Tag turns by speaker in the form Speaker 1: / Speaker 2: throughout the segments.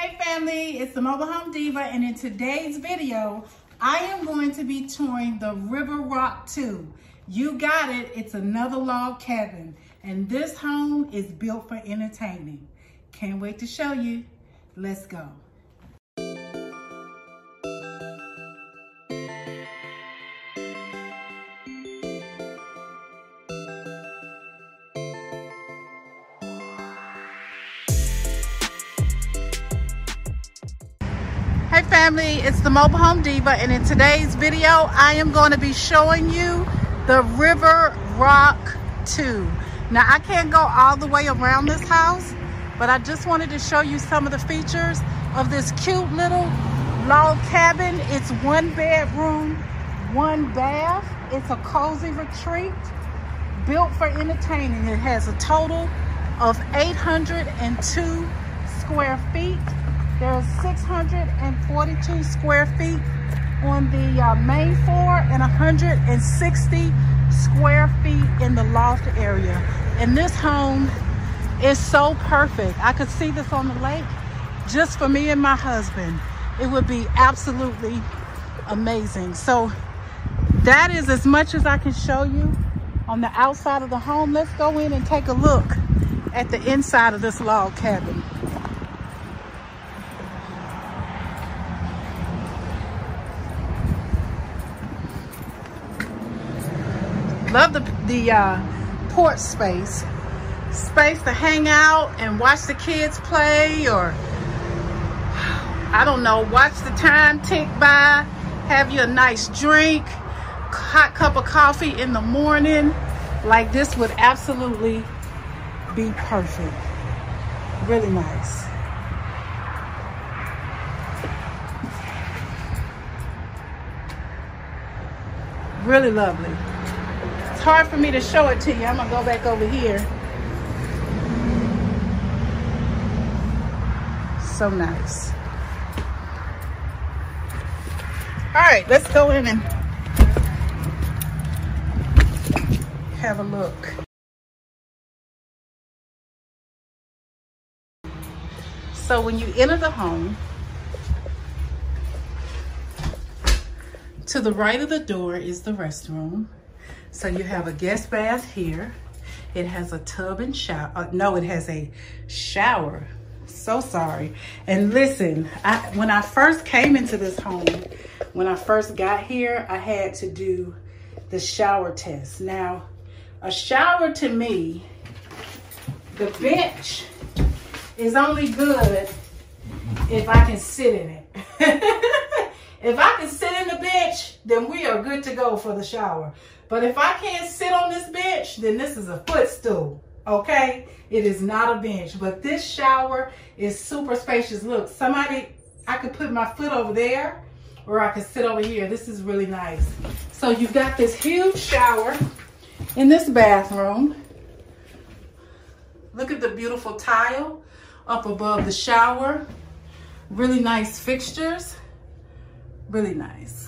Speaker 1: Hey family, it's the Mobile Home Diva, and in today's video, I am going to be touring the River Rock 2. You got it, it's another log cabin, and this home is built for entertaining. Can't wait to show you. Let's go. Hey family, it's the Mobile Home Diva, and in today's video, I am going to be showing you the River Rock 2. Now, I can't go all the way around this house, but I just wanted to show you some of the features of this cute little log cabin. It's 1 bedroom, 1 bath. It's a cozy retreat built for entertaining. It has a total of 802 square feet. There's 642 square feet on the main floor and 160 square feet in the loft area. And this home is so perfect. I could see this on the lake just for me and my husband. It would be absolutely amazing. So that is as much as I can show you on the outside of the home. Let's go in and take a look at the inside of this log cabin. Love the porch space to hang out and watch the kids play, or I don't know, watch the time tick by, have you a nice drink, hot cup of coffee in the morning. Like, this would absolutely be perfect. Really nice. Really lovely. It's hard for me to show it to you. I'm gonna go back over here. So nice. All right, let's go in and have a look. So when you enter the home, to the right of the door is the restroom. So you have a guest bath here. It has a tub and shower. No, it has a shower. So sorry. And listen, when I first came into this home, when I first got here, I had to do the shower test. Now, a shower to me, the bench is only good if I can sit in it. If I can sit in the bench, then we are good to go for the shower. But if I can't sit on this bench, then this is a footstool, okay? It is not a bench, but this shower is super spacious. Look, I could put my foot over there, or I could sit over here. This is really nice. So you've got this huge shower in this bathroom. Look at the beautiful tile up above the shower. Really nice fixtures. Really nice.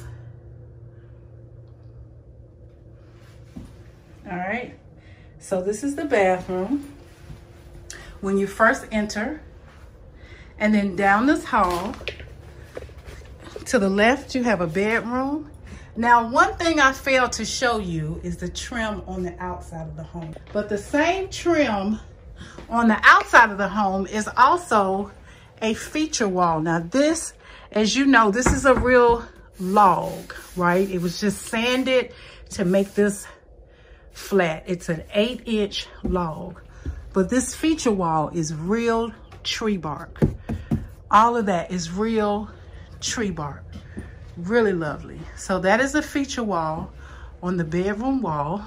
Speaker 1: All right, so this is the bathroom when you first enter, and then down this hall to the left you have a bedroom. Now, one thing I failed to show you is the trim on the outside of the home, but the same trim on the outside of the home is also a feature wall. Now this, as you know, this is a real log, right? It was just sanded to make this flat. It's an 8-inch log, but this feature wall is real tree bark. All of that is real tree bark. Really lovely. So that is a feature wall on the bedroom wall.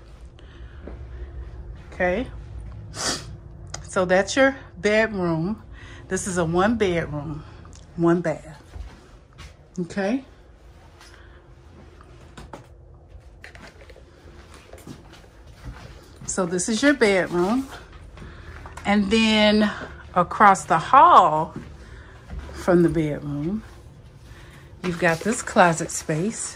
Speaker 1: Okay, so that's your bedroom. This is a 1 bedroom, 1 bath. Okay. So this is your bedroom. And then across the hall from the bedroom, you've got this closet space.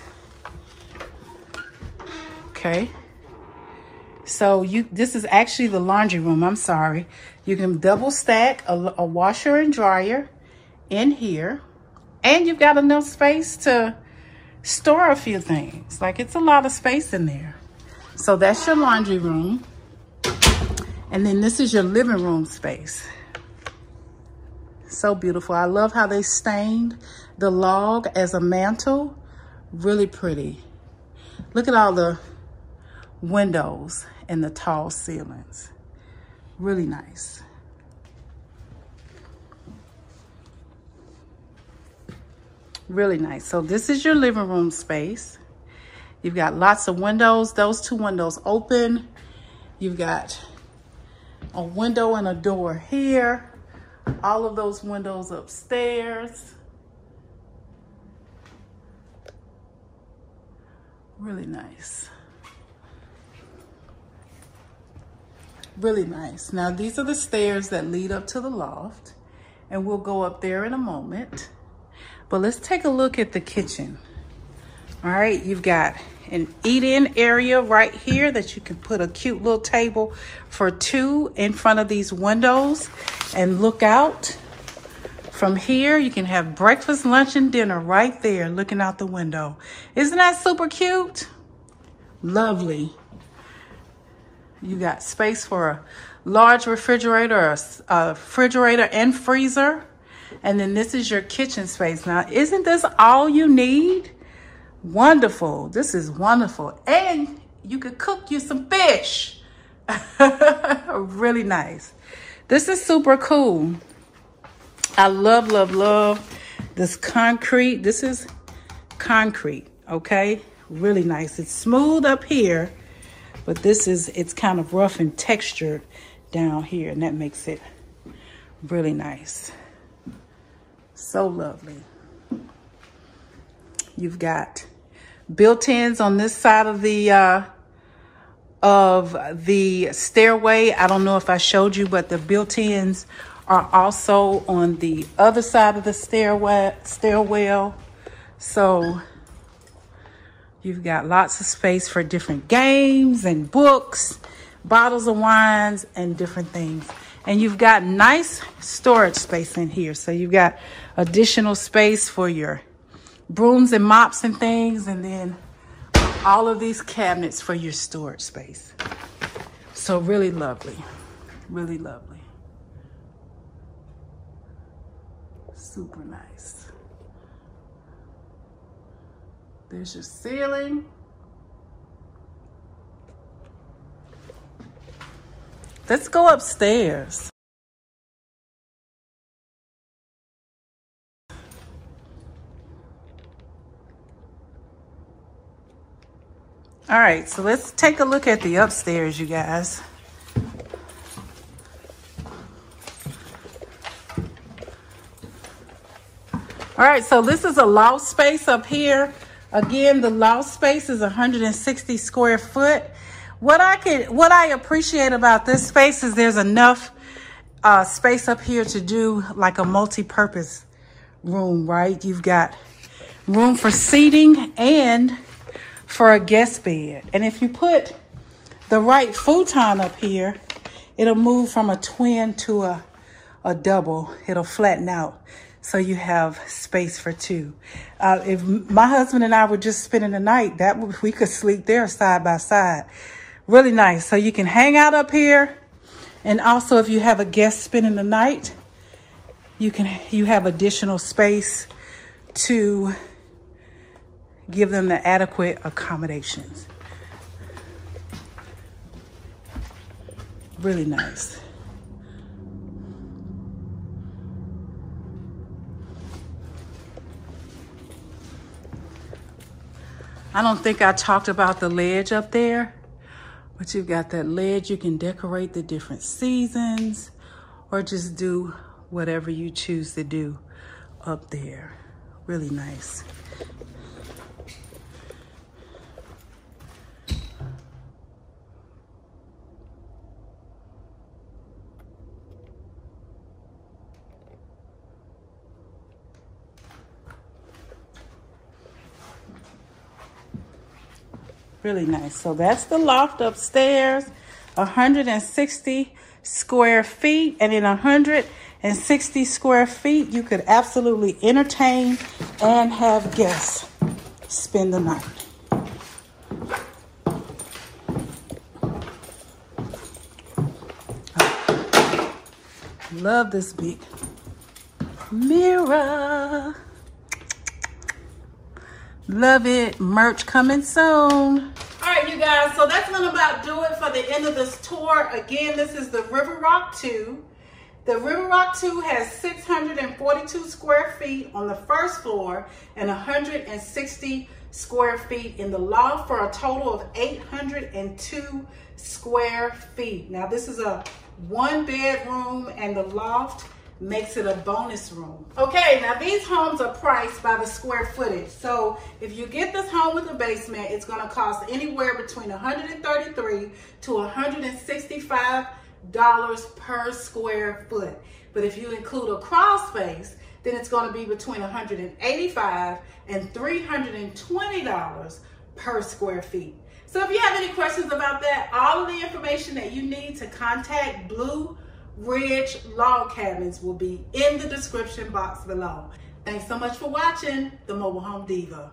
Speaker 1: Okay. So this is actually the laundry room, I'm sorry. You can double stack a washer and dryer in here. And you've got enough space to store a few things. Like, it's a lot of space in there. So that's your laundry room. And then this is your living room space. So beautiful. I love how they stained the log as a mantle. Really pretty. Look at all the windows and the tall ceilings. Really nice. Really nice. So this is your living room space. You've got lots of windows. Those two windows open. You've got a window and a door here. All of those windows upstairs. Really nice. Really nice. Now, these are the stairs that lead up to the loft, and we'll go up there in a moment. But let's take a look at the kitchen. All right, you've got an eat-in area right here that you can put a cute little table for two in front of these windows and look out. From here, you can have breakfast, lunch, and dinner right there looking out the window. Isn't that super cute? Lovely. You got space for a large refrigerator, a refrigerator and freezer. And then this is your kitchen space. Now, isn't this all you need? Wonderful. This is wonderful. And you could cook you some fish. Really nice. This is super cool. I love, love, love this concrete. This is concrete, okay? Really nice. It's smooth up here, but it's kind of rough and textured down here, and that makes it really nice. So lovely. You've got built-ins on this side of the stairway. I don't know if I showed you, but the built-ins are also on the other side of the stairwell. So you've got lots of space for different games and books, bottles of wines, and different things. And you've got nice storage space in here. So you've got additional space for your brooms and mops and things, and then all of these cabinets for your storage space. So really lovely, really lovely. Super nice. There's your ceiling. Let's go upstairs. All right, so let's take a look at the upstairs, you guys. All right, so this is a loft space up here. Again, the loft space is 160 square foot. What I appreciate about this space is there's enough space up here to do like a multi-purpose room, right? You've got room for seating and for a guest bed. And if you put the right futon up here, it'll move from a twin to a double. It'll flatten out. So you have space for two. If my husband and I were just spending the night, we could sleep there side by side. Really nice. So you can hang out up here. And also if you have a guest spending the night, you have additional space to give them the adequate accommodations. Really nice. I don't think I talked about the ledge up there, but you've got that ledge. You can decorate the different seasons or just do whatever you choose to do up there. Really nice. Really nice. So that's the loft upstairs, 160 square feet, and then 160 square feet. You could absolutely entertain and have guests spend the night. Love this big mirror. Love it. Merch coming soon. All right, you guys, so that's gonna about do it for the end of this tour. Again, this is the River Rock 2. The River Rock 2 has 642 square feet on the first floor and 160 square feet in the loft for a total of 802 square feet. Now, this is a 1-bedroom and the loft makes it a bonus room. Okay, now these homes are priced by the square footage. So if you get this home with a basement, it's gonna cost anywhere between $133 to $165 per square foot. But if you include a crawl space, then it's gonna be between $185 and $320 per square feet. So if you have any questions about that, all of the information that you need to contact Blue Ridge Log Cabins will be in the description box below. Thanks so much for watching The Mobile Home Diva.